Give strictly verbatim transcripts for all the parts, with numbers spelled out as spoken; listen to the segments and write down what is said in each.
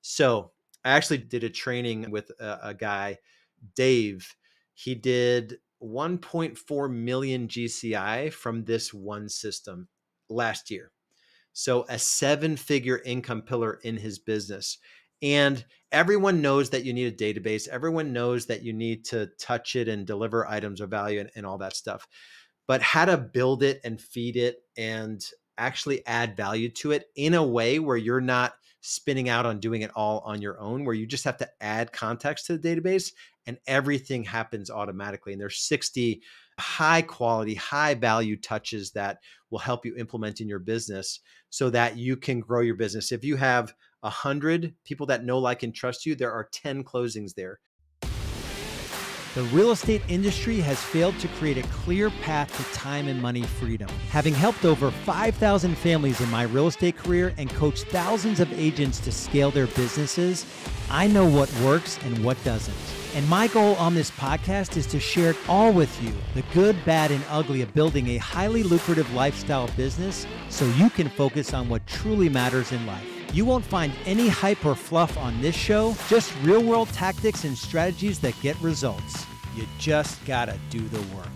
So I actually did a training with a, a guy, Dave. He did one point four million G C I from this one system last year. So a seven figure income pillar in his business. And everyone knows that you need a database. Everyone knows that you need to touch it and deliver items of value and, and all that stuff. But how to build it and feed it and actually add value to it in a way where you're not spinning out on doing it all on your own, where you just have to add context to the database and everything happens automatically. And there's sixty high quality, high value touches that will help you implement in your business so that you can grow your business. If you have a hundred people that know, like, and trust you, there are ten closings there. The real estate industry has failed to create a clear path to time and money freedom. Having helped over five thousand families in my real estate career and coached thousands of agents to scale their businesses, I know what works and what doesn't. And my goal on this podcast is to share it all with you, the good, bad, and ugly of building a highly lucrative lifestyle business so you can focus on what truly matters in life. You won't find any hype or fluff on this show, just real-world tactics and strategies that get results. You just gotta do the work.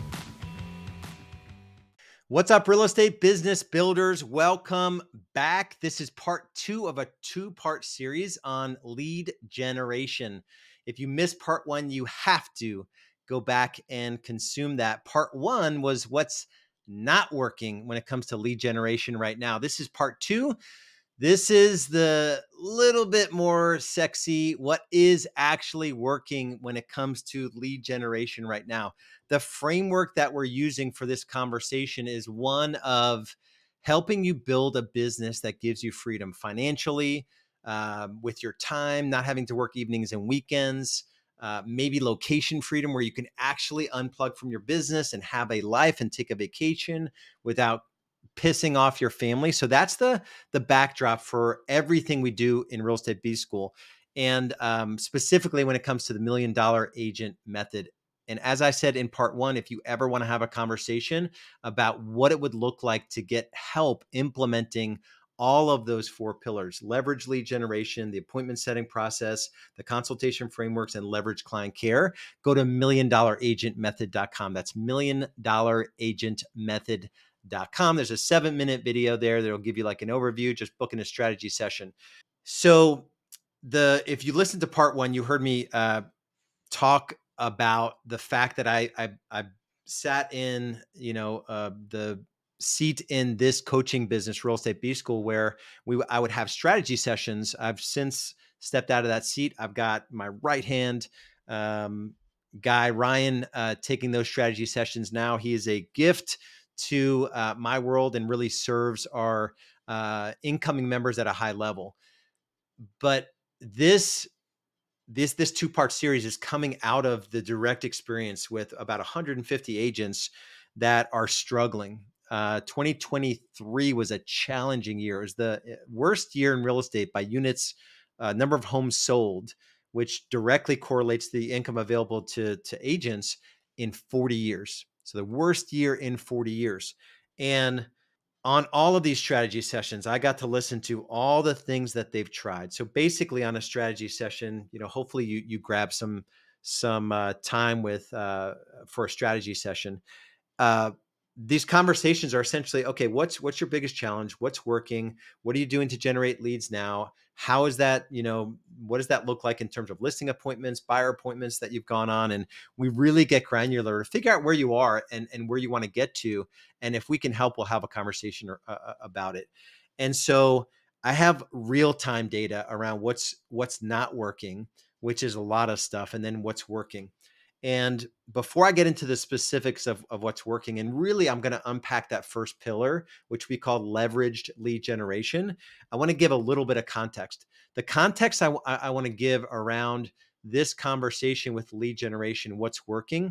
What's up, real estate business builders? Welcome back. This is part two of a two-part series on lead generation. If you missed part one, you have to go back and consume that. Part one was what's not working when it comes to lead generation right now. This is part two. This is the little bit more sexy, what is actually working when it comes to lead generation right now. The framework that we're using for this conversation is one of helping you build a business that gives you freedom financially, um, with your time, not having to work evenings and weekends, uh, maybe location freedom where you can actually unplug from your business and have a life and take a vacation without pissing off your family. So that's the the backdrop for everything we do in Real Estate B School. And um, specifically when it comes to the million dollar agent method. And as I said in part one, if you ever want to have a conversation about what it would look like to get help implementing all of those four pillars: leverage lead generation, the appointment setting process, the consultation frameworks, and leverage client care, go to million dollar agent method dot com. That's million dollar agent method dot com. Dot com. There's a seven minute video there that'll give you like an overview, just booking a strategy session. So the if you listen to part one, you heard me uh, talk about the fact that I I, I sat in, you know, uh, the seat in this coaching business, Real Estate B School, where we I would have strategy sessions. I've since stepped out of that seat. I've got my right hand um, guy, Ryan, uh, taking those strategy sessions now. He is a gift to uh, my world and really serves our uh, incoming members at a high level. But this this this two-part series is coming out of the direct experience with about one hundred fifty agents that are struggling. Uh, twenty twenty-three was a challenging year. It was the worst year in real estate by units, uh, number of homes sold, which directly correlates to the income available to, to agents in forty years. So the worst year in forty years. And on all of these strategy sessions, I got to listen to all the things that they've tried. So basically, on a strategy session, you know, hopefully you you grab some some uh, time with uh, for a strategy session. Uh, these conversations are essentially, okay, what's what's your biggest challenge? What's working? What are you doing to generate leads now? How is that, you know, what does that look like in terms of listing appointments, buyer appointments that you've gone on? And we really get granular to figure out where you are and, and where you want to get to. And if we can help, we'll have a conversation or, uh, about it. And so I have real-time data around what's what's not working, which is a lot of stuff, and then what's working. And before I get into the specifics of, of what's working, and really I'm going to unpack that first pillar, which we call leveraged lead generation, I want to give a little bit of context. The context I, I want to give around this conversation with lead generation, what's working,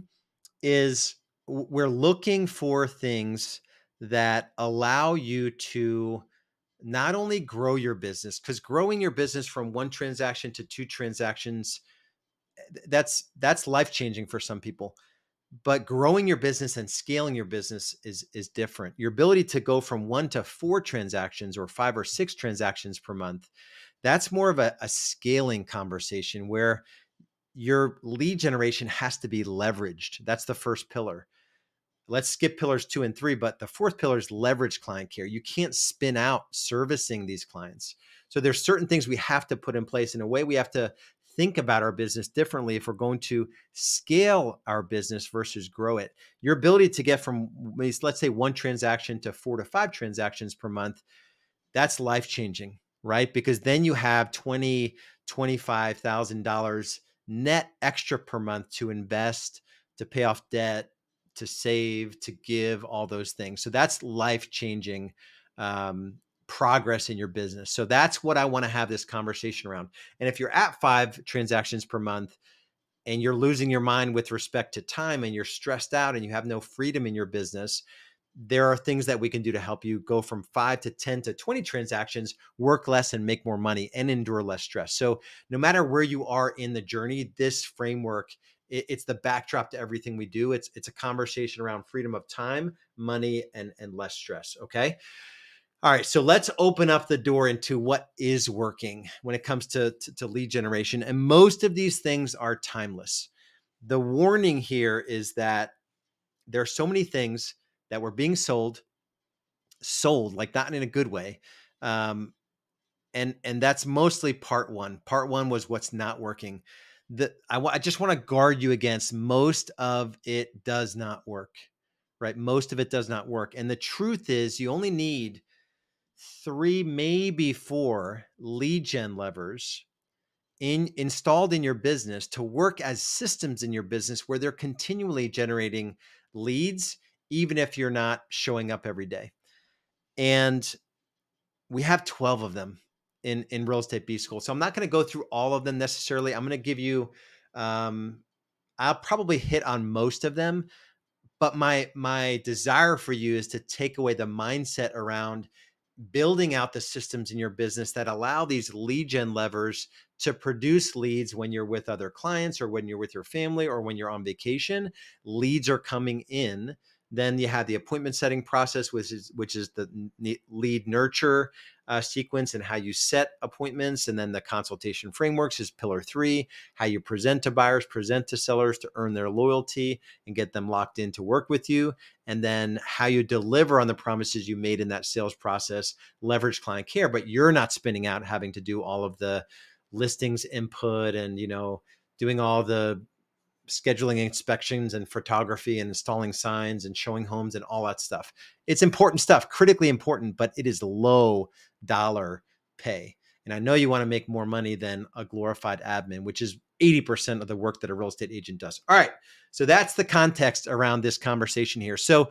is we're looking for things that allow you to not only grow your business, because growing your business from one transaction to two transactions, that's that's life-changing for some people. But growing your business and scaling your business is is different. Your ability to go from one to four transactions or five or six transactions per month, That's more of a, a scaling conversation where your lead generation has to be leveraged. That's the first pillar. Let's skip pillars two and three, but the fourth pillar is leverage client care. You can't spin out servicing these clients. So there's certain things we have to put in place. In a way, we have to think about our business differently if we're going to scale our business versus grow it. Your ability to get from, let's say, one transaction to four to five transactions per month, that's life changing, right? Because then you have twenty thousand dollars, twenty-five thousand dollars net extra per month to invest, to pay off debt, to save, to give, all those things. So that's life changing um, progress in your business. So that's what I want to have this conversation around. And if you're at five transactions per month and you're losing your mind with respect to time and you're stressed out and you have no freedom in your business, there are things that we can do to help you go from five to ten to twenty transactions, work less and make more money and endure less stress. So no matter where you are in the journey, this framework, it, it's the backdrop to everything we do. It's, it's a conversation around freedom of time, money, and, and less stress. Okay. All right. So let's open up the door into what is working when it comes to, to, to lead generation. And most of these things are timeless. The warning here is that there are so many things that were being sold, sold like not in a good way. Um, and and that's mostly part one. Part one was what's not working. The I, w- I just want to guard you against most of it does not work, right? Most of it does not work. And the truth is you only need three, maybe four lead gen levers in installed in your business to work as systems in your business where they're continually generating leads, even if you're not showing up every day. And we have twelve of them in, in Real Estate B School. So I'm not going to go through all of them necessarily. I'm going to give you, um, I'll probably hit on most of them, but my, my desire for you is to take away the mindset around building out the systems in your business that allow these lead gen levers to produce leads when you're with other clients or when you're with your family or when you're on vacation. Leads are coming in. Then you have the appointment setting process, which is which is the n- lead nurture uh, sequence and how you set appointments. And then the consultation frameworks is pillar three, how you present to buyers, present to sellers to earn their loyalty and get them locked in to work with you. And then how you deliver on the promises you made in that sales process, leverage client care, but you're not spinning out having to do all of the listings input and, you know, doing all the scheduling inspections and photography and installing signs and showing homes and all that stuff. It's important stuff, critically important, but it is low dollar pay. And I know you want to make more money than a glorified admin, which is eighty percent of the work that a real estate agent does. All right. So that's the context around this conversation here. So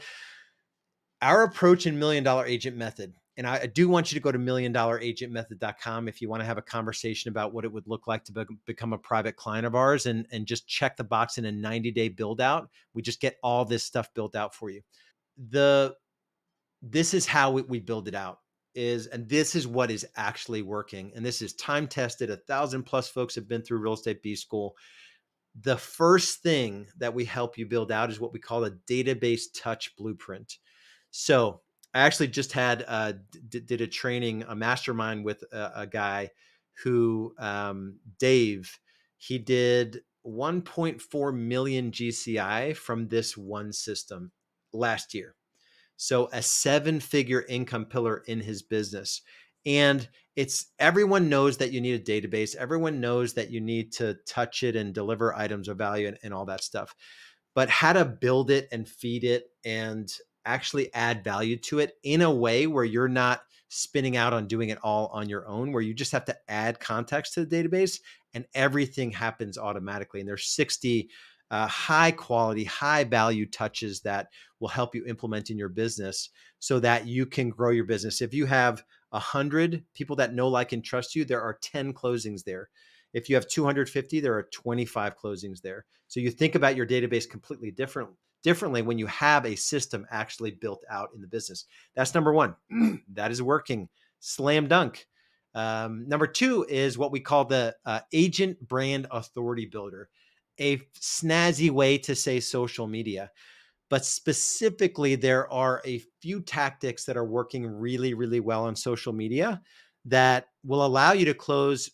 our approach in Million Dollar Agent Method, and I, I do want you to go to million dollar agent method dot com if you want to have a conversation about what it would look like to be, become a private client of ours and, and just check the box in a ninety day build out. We just get all this stuff built out for you. The This is how we, we build it out is, and this is what is actually working. And this is time tested. A thousand plus folks have been through Real Estate B School. The first thing that we help you build out is what we call a database touch blueprint. So I actually just had uh, d- did a training, a mastermind with a, a guy who, um, Dave, he did one point four million G C I from this one system last year. So a seven figure income pillar in his business. And it's everyone knows that you need a database. Everyone knows that you need to touch it and deliver items of value and, and all that stuff. But how to build it and feed it and actually add value to it in a way where you're not spinning out on doing it all on your own, where you just have to add context to the database and everything happens automatically. And there's sixty uh, high quality, high value touches that will help you implement in your business so that you can grow your business. If you have a hundred people that know, like, and trust you, there are ten closings there. If you have two hundred fifty, there are twenty-five closings there. So you think about your database completely different, differently when you have a system actually built out in the business. That's number one. That is working. Slam dunk. Um, number two is what we call the uh, agent brand authority builder, a snazzy way to say social media. But specifically, there are a few tactics that are working really, really well on social media that will allow you to close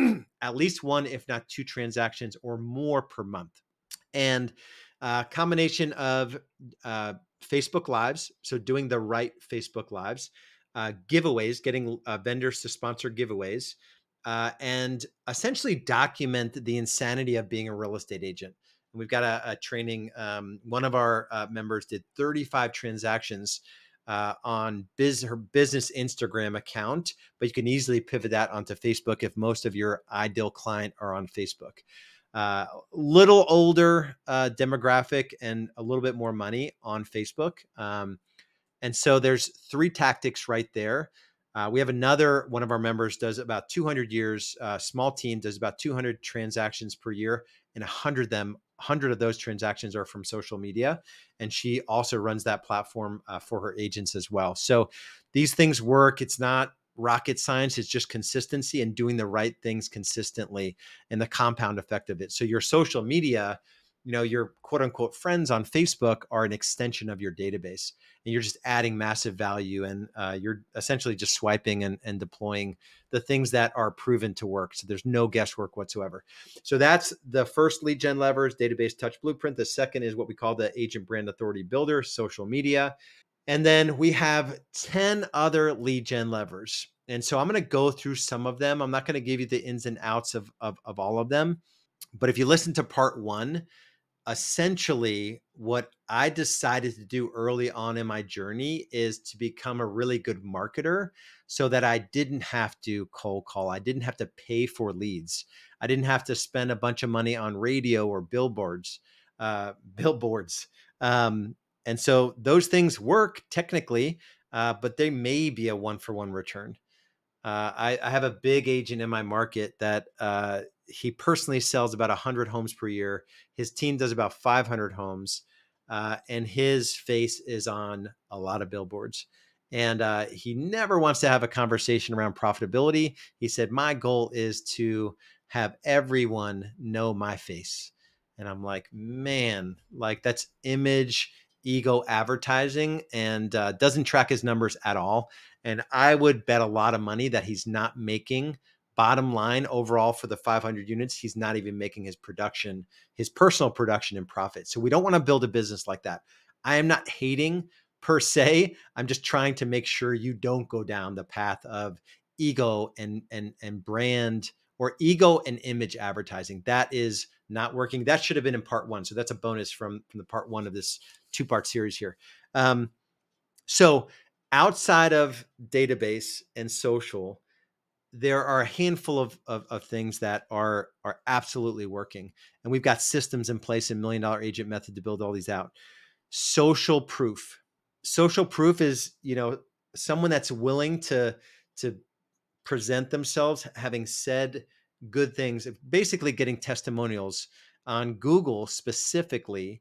at least one, if not two transactions or more per month. And a combination of uh, Facebook Lives, so doing the right Facebook Lives, uh, giveaways, getting uh, vendors to sponsor giveaways, uh, and essentially document the insanity of being a real estate agent. And we've got a, a training. Um, one of our uh, members did thirty-five transactions uh, on biz, her business Instagram account, but you can easily pivot that onto Facebook if most of your ideal client are on Facebook. Uh, little older uh, demographic and a little bit more money on Facebook. Um, and so there's three tactics right there. Uh, we have another one of our members does about two hundred years, uh, small team does about two hundred transactions per year, and one hundred of them, one hundred of those transactions are from social media. And she also runs that platform uh, for her agents as well. So these things work. It's not rocket science. It's just consistency and doing the right things consistently and the compound effect of it. So your social media, you know, your quote unquote friends on Facebook are an extension of your database, and you're just adding massive value, and uh, you're essentially just swiping and, and deploying the things that are proven to work. So there's no guesswork whatsoever. So that's the first lead gen levers, database touch blueprint. The second is what we call the agent brand authority builder, social media. And then we have ten other lead gen levers. And so I'm going to go through some of them. I'm not going to give you the ins and outs of, of, of all of them. But if you listen to part one, essentially what I decided to do early on in my journey is to become a really good marketer so that I didn't have to cold call. I didn't have to pay for leads. I didn't have to spend a bunch of money on radio or billboards, uh, billboards. Um, and so those things work technically, uh, but they may be a one for one return. Uh, I, I have a big agent in my market that uh, he personally sells about one hundred homes per year. His team does about five hundred homes, uh, and his face is on a lot of billboards. And uh, he never wants to have a conversation around profitability. He said, my goal is to have everyone know my face. And I'm like, man, like that's image ego advertising, and uh, doesn't track his numbers at all. And I would bet a lot of money that he's not making bottom line overall for the five hundred units. He's not even making his production, his personal production and profit. So we don't want to build a business like that. I am not hating per se. I'm just trying to make sure you don't go down the path of ego and, and, and brand, or ego and image advertising. That is not working. That should have been in part one. So that's a bonus from, from the part one of this two part series here. Um, so outside of database and social, there are a handful of, of, of things that are, are absolutely working. And we've got systems in place in Million Dollar Agent Method to build all these out. Social proof. Social proof is, you know, someone that's willing to, to present themselves having said good things, basically getting testimonials on Google specifically.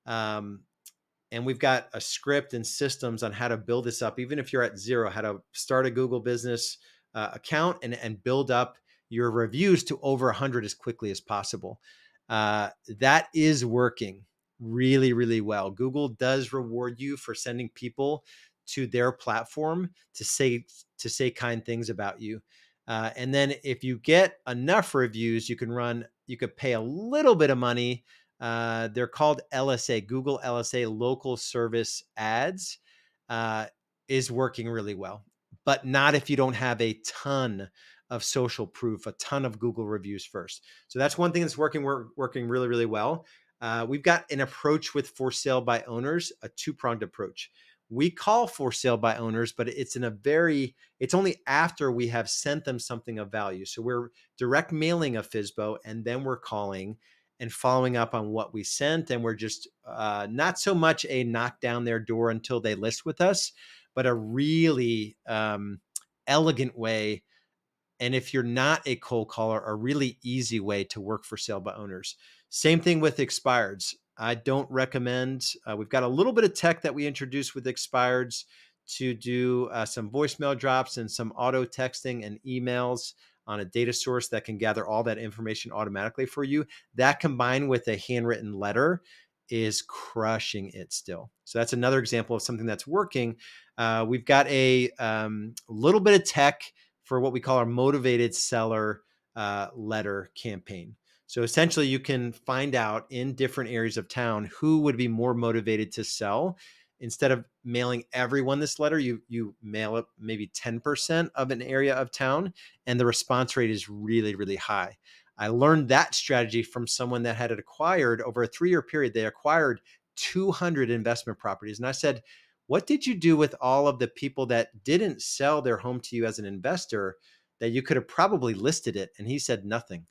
Um, and we've got a script and systems on how to build this up, even if you're at zero, how to start a Google business uh, account and, and build up your reviews to over one hundred as quickly as possible. Uh, that is working really, really well. Google does reward you for sending people to their platform to say to say kind things about you. Uh, and then if you get enough reviews, you can run, you could pay a little bit of money. Uh, they're called L S A, Google L S A, local service ads, uh, is working really well, but not if you don't have a ton of social proof, a ton of Google reviews first. So that's one thing that's working, we're working really, really well. Uh, we've got an approach with for sale by owners, a two-pronged approach. We call for sale by owners, but it's in a very, it's only after we have sent them something of value. So we're direct mailing a F S B O, and then we're calling and following up on what we sent. And we're just uh, not so much a knock down their door until they list with us, but a really um, elegant way. And if you're not a cold caller, a really easy way to work for sale by owners. Same thing with expireds. I don't recommend, uh, we've got a little bit of tech that we introduced with expireds to do uh, some voicemail drops and some auto texting and emails on a data source that can gather all that information automatically for you. That combined with a handwritten letter is crushing it still. So that's another example of something that's working. Uh, we've got a um, little bit of tech for what we call our motivated seller uh, letter campaign. So essentially, you can find out in different areas of town who would be more motivated to sell. Instead of mailing everyone this letter, you you mail it maybe ten percent of an area of town, and the response rate is really, really high. I learned that strategy from someone that had acquired over a three-year period. They acquired two hundred investment properties. And I said, what did you do with all of the people that didn't sell their home to you as an investor that you could have probably listed it? And he said, nothing.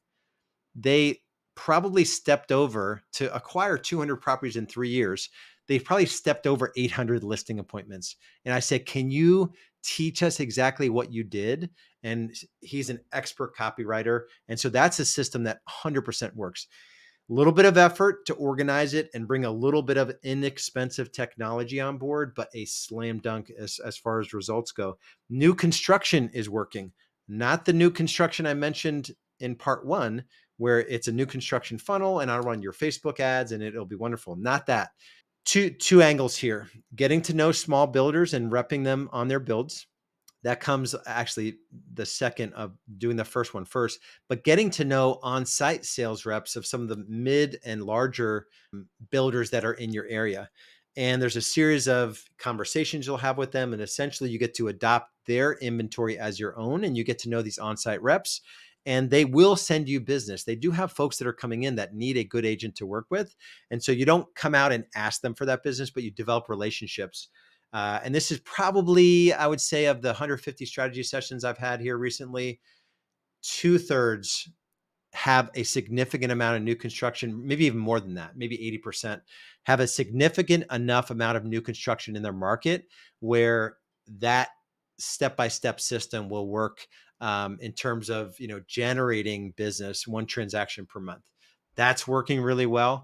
They probably stepped over to acquire two hundred properties in three years. They've probably stepped over eight hundred listing appointments. And I said, can you teach us exactly what you did? And he's an expert copywriter. And so that's a system that one hundred percent works. A little bit of effort to organize it and bring a little bit of inexpensive technology on board, but a slam dunk as, as far as results go. New construction is working, not the new construction I mentioned in part one, where it's a new construction funnel and I'll run your Facebook ads and it'll be wonderful. Not that. Two, two angles here: getting to know small builders and repping them on their builds. That comes actually the second of doing the first one first, but getting to know on-site sales reps of some of the mid and larger builders that are in your area. And there's a series of conversations you'll have with them. And essentially you get to adopt their inventory as your own, and you get to know these on-site reps, and they will send you business. They do have folks that are coming in that need a good agent to work with. And so you don't come out and ask them for that business, but you develop relationships. Uh, and this is probably, I would say, of the one hundred fifty strategy sessions I've had here recently, two thirds have a significant amount of new construction, maybe even more than that, maybe eighty percent have a significant enough amount of new construction in their market where that step-by-step system will work um, in terms of, you know, generating business, one transaction per month. That's working really well.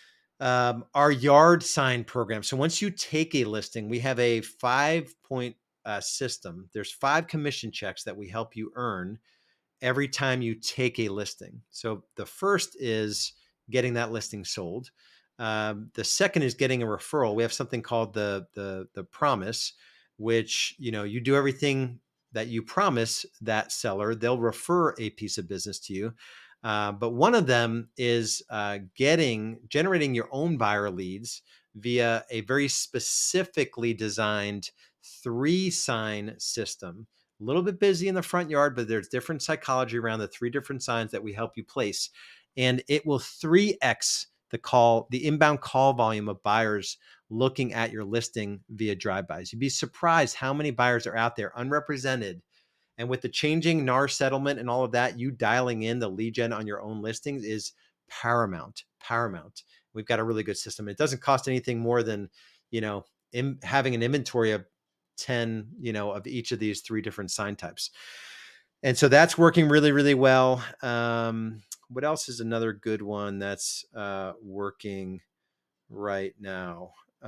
Um, our yard sign program. So once you take a listing, we have a five point uh, system. There's five commission checks that we help you earn every time you take a listing. So the first is getting that listing sold. Um, the second is getting a referral. We have something called the, the, the promise, which, you know, you do everything that you promise that seller, they'll refer a piece of business to you. Uh, but one of them is uh, getting, generating your own buyer leads via a very specifically designed three sign system. A little bit busy in the front yard, but there's different psychology around the three different signs that we help you place. And it will three X the call, the inbound call volume of buyers looking at your listing via drive-bys. You'd be surprised how many buyers are out there unrepresented. And with the changing N A R settlement and all of that, you dialing in the lead gen on your own listings is paramount, paramount. We've got a really good system. It doesn't cost anything more than, you know, in, having an inventory of ten, you know, of each of these three different sign types. And so that's working really, really well. Um, what else is another good one that's uh, working right now?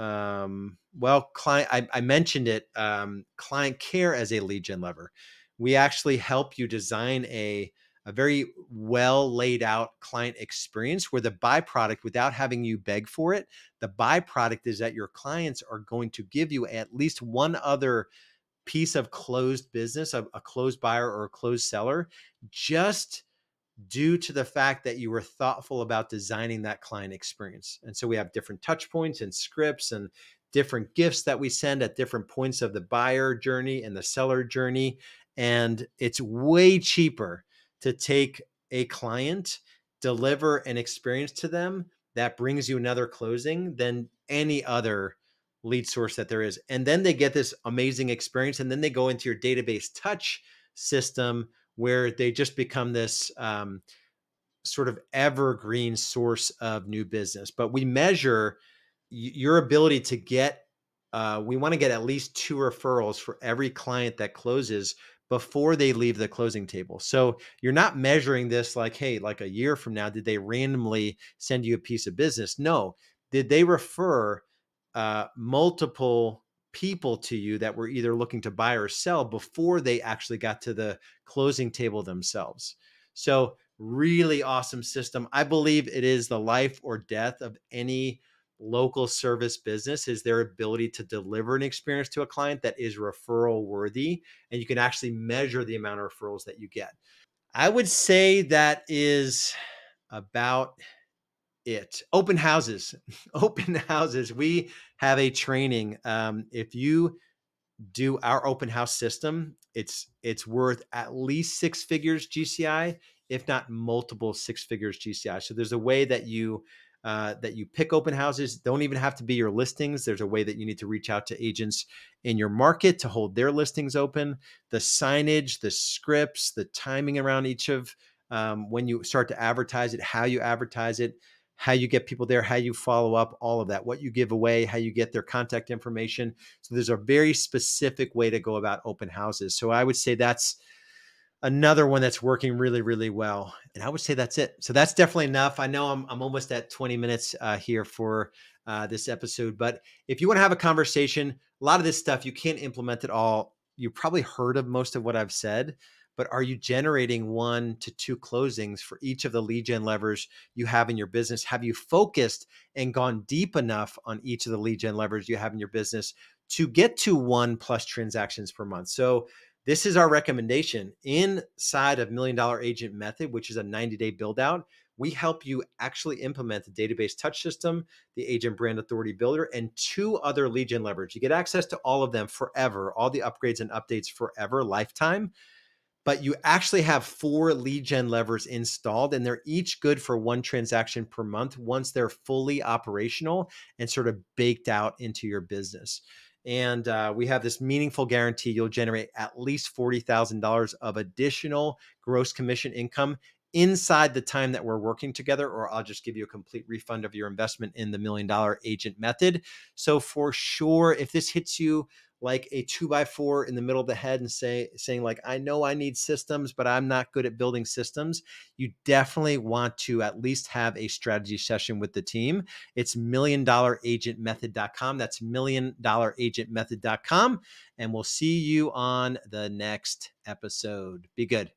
Um, well, client, I, I mentioned it, um, client care as a lead gen lever. We actually help you design a, a very well laid out client experience where the byproduct, without having you beg for it, the byproduct is that your clients are going to give you at least one other piece of closed business, a, a closed buyer or a closed seller, just due to the fact that you were thoughtful about designing that client experience. And so we have different touch points and scripts and different gifts that we send at different points of the buyer journey and the seller journey. And it's way cheaper to take a client, deliver an experience to them that brings you another closing than any other lead source that there is. And then they get this amazing experience. And then they go into your database touch system where they just become this um, sort of evergreen source of new business. But we measure y- your ability to get, uh, we want to get at least two referrals for every client that closes before they leave the closing table. So you're not measuring this like, hey, like a year from now, did they randomly send you a piece of business? No. Did they refer uh, multiple people to you that were either looking to buy or sell before they actually got to the closing table themselves? So really awesome system. I believe it is the life or death of any local service business is their ability to deliver an experience to a client that is referral worthy. And you can actually measure the amount of referrals that you get. I would say that is about it. Open houses, open houses. We have a training. Um, if you do our open house system, it's it's worth at least six figures G C I, if not multiple six figures G C I. So there's a way that you uh, that you pick open houses. Don't even have to be your listings. There's a way that you need to reach out to agents in your market to hold their listings open. The signage, the scripts, the timing around each of um, when you start to advertise it, how you advertise it, how you get people there, how you follow up, all of that, what you give away, how you get their contact information. So there's a very specific way to go about open houses. So I would say that's another one that's working really, really well. And I would say that's it. So that's definitely enough. I know I'm, I'm almost at twenty minutes uh, here for uh, this episode, but if you want to have a conversation, a lot of this stuff, you can't implement it all. You probably heard of most of what I've said, but are you generating one to two closings for each of the lead gen levers you have in your business? Have you focused and gone deep enough on each of the lead gen levers you have in your business to get to one plus transactions per month? So this is our recommendation inside of Million Dollar Agent Method, which is a ninety day build out. We help you actually implement the database touch system, the agent brand authority builder, and two other lead gen levers. You get access to all of them forever, all the upgrades and updates forever, lifetime. But you actually have four lead gen levers installed, and they're each good for one transaction per month once they're fully operational and sort of baked out into your business. And uh, we have this meaningful guarantee you'll generate at least forty thousand dollars of additional gross commission income inside the time that we're working together, or I'll just give you a complete refund of your investment in the Million Dollar Agent Method. So for sure, if this hits you like a two by four in the middle of the head and say saying like, I know I need systems, but I'm not good at building systems, you definitely want to at least have a strategy session with the team. It's million dollar agent method dot com. That's million dollar agent method dot com. And we'll see you on the next episode. Be good.